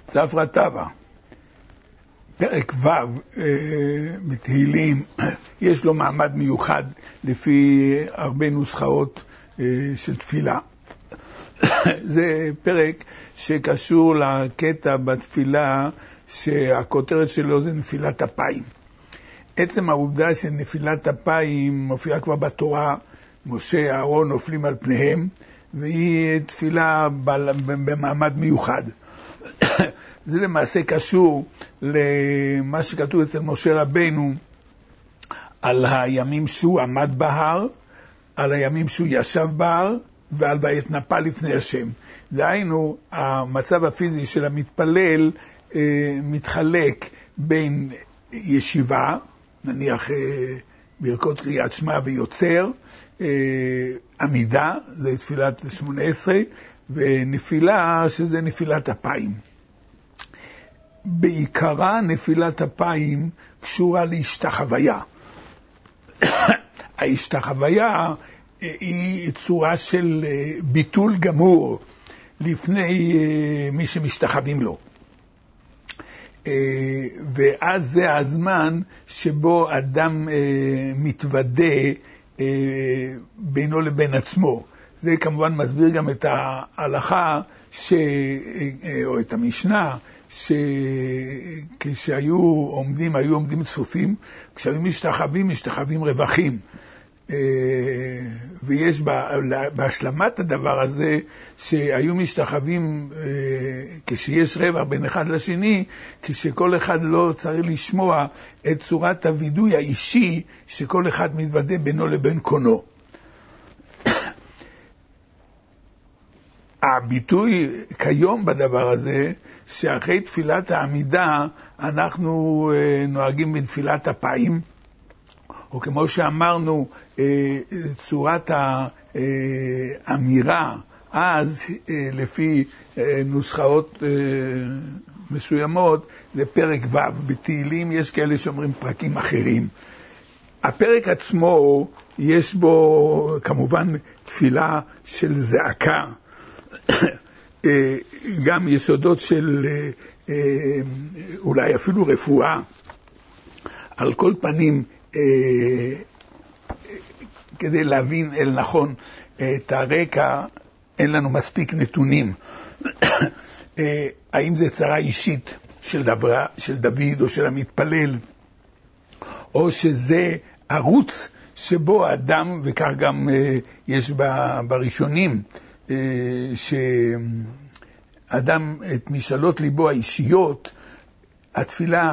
צפרא טבא, פרק ו' בתהילים, יש לו מעמד מיוחד לפי הרבה נוסחאות של תפילה. זה פרק שקשור לקטע בתפילה שהכותרת שלו זה נפילת אפיים. עצם העובדה של נפילת אפיים מופיעה כבר בתורה, משה, אהרון נופלים על פניהם, והיא תפילה במעמד מיוחד. זה למעשה קשור למה שכתוב אצל משה רבינו על הימים שהוא עמד בהר, על הימים שהוא ישב בהר, ועל ויתנפל לפני השם. דהיינו, המצב הפיזי של המתפלל מתחלק בין ישיבה, נניח ברכות קריאת שמע ויוצר, עמידה, זה תפילת 18, ונפילה שזה נפילת אפיים. בעיקרה נפילת אפיים קשורה להשתחוויה. ההשתחוויה היא צורה של ביטול גמור לפני מי שמשתחווים לו. ואז זה הזמן שבו אדם מתוודה בינו לבין עצמו. זה כמובן מסביר גם את ההלכה או את המשנה, שכשהיו עומדים צפופים, כשהיו משתחווים רווחים. ויש בהשלמת הדבר הזה שהיו משתחווים כשיש רווח בין אחד לשני, כשכל אחד לא צריך לשמוע את צורת הווידוי האישי שכל אחד מתוודה בינו לבין קונו. הביטוי כיום בדבר הזה, שאחרי תפילת העמידה אנחנו נוהגים בנפילת אפיים, או כמו שאמרנו, צורת האמירה, אז לפי נוסחאות מסוימות, זה פרק ו' בתהילים, יש כאלה שאומרים פרקים אחרים. הפרק עצמו, יש בו כמובן תפילה של זעקה, גם יסודות של אולי אפילו רפואה. על כל פנים, כדי להבין אל נכון את הרקע, אין לנו מספיק נתונים. האם זה צרה אישית של דוד או של המתפלל, או שזה ערוץ שבו האדם, וכך גם יש בראשונים, שאדם את משאלות ליבו האישיות, התפילה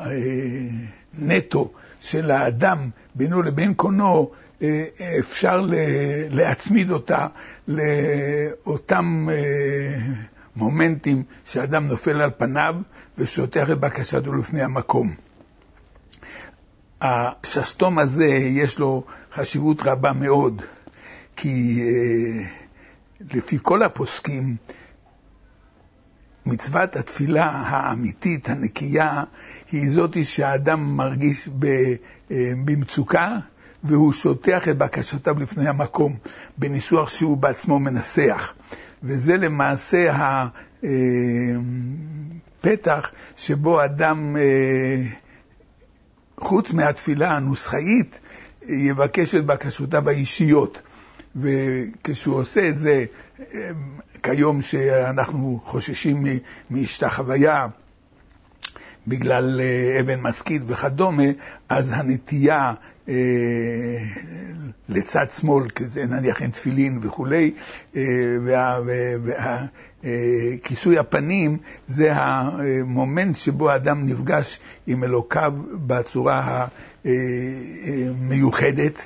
הנטו של האדם בינו לבין קונו, אפשר להצמיד אותה לאותם מומנטים שאדם נופל על פניו ושוטח את בקשתו לפני המקום. השסתום הזה יש לו חשיבות רבה מאוד, כי לפי כל הפוסקים, מצוות התפילה האמיתית, הנקייה, היא זאת שהאדם מרגיש במצוקה, והוא שוטח את בקשותיו לפני המקום, בניסוח שהוא בעצמו מנסח. וזה למעשה הפתח שבו אדם, חוץ מהתפילה הנוסחאית, יבקש את בקשותיו האישיות. וכשהוא עושה את זה, כיום שאנחנו חוששים מהשתחוויה בגלל אבן משכית וכדומה, אז הנטייה לצד שמאל, כזה נניח אין תפילין וכולי, וכיסוי הפנים זה המומנט שבו האדם נפגש עם אלוקיו בצורה המיוחדת,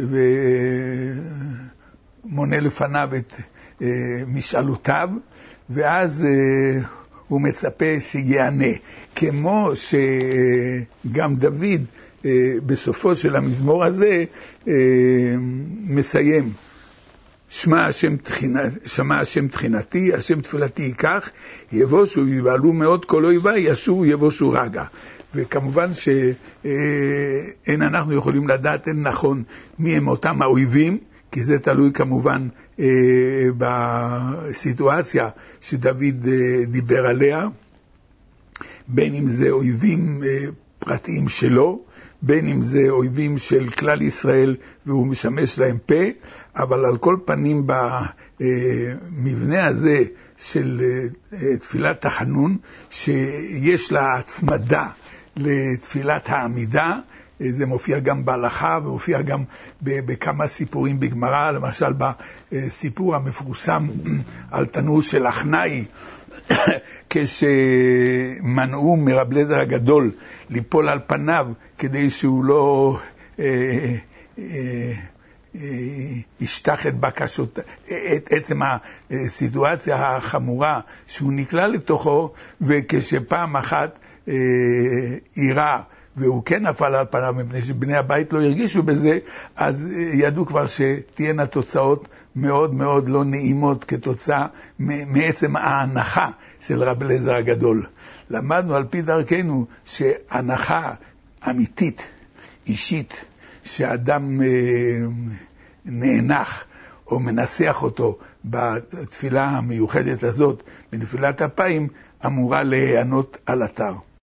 ומונה לפניו את משאלותיו, ואז הוא מצפה שיענה, כמו שגם דוד בסופו של המזמור הזה מסיים, שמע השם תחינתי, השם תפילתי ייקח, יבושו ויבהלו מאוד כל אויבי, ישובו יבושו רגע. וכמובן שאין אנחנו יכולים לדעת אין נכון מי הם אותם האויבים, כי זה תלוי כמובן בסיטואציה שדוד דיבר עליה. בין אם זה אויבים פרטיים שלו, בין אם זה אויבים של כלל ישראל והוא משמש להם פה, אבל על כל פנים במבנה הזה של תפילת תחנון, שיש לה הצמדה לתפילת העמידה, זה מופיע גם בהלכה ומופיע גם בכמה סיפורים בגמרא, למשל בסיפור המפורסם על תנור של אחנאי, כשמנעו מרב אליעזר הגדול ליפול על פניו כדי שהוא לא ישטח את בקשות, את עצם הסיטואציה החמורה שהוא נקלע לתוכו, וכשפעם אחת אירה והוא כן נפל על פניו מפני שבני הבית לא הרגישו בזה, אז ידעו כבר שתהיינה תוצאות מאוד מאוד לא נעימות כתוצאה מעצם ההנחה של רב אליעזר הגדול. למדנו על פי דרכנו שהנחה אמיתית, אישית, שאדם נאנח או מנסח אותו בתפילה המיוחדת הזאת, בנפילת אפיים, אמורה להיענות על אתר.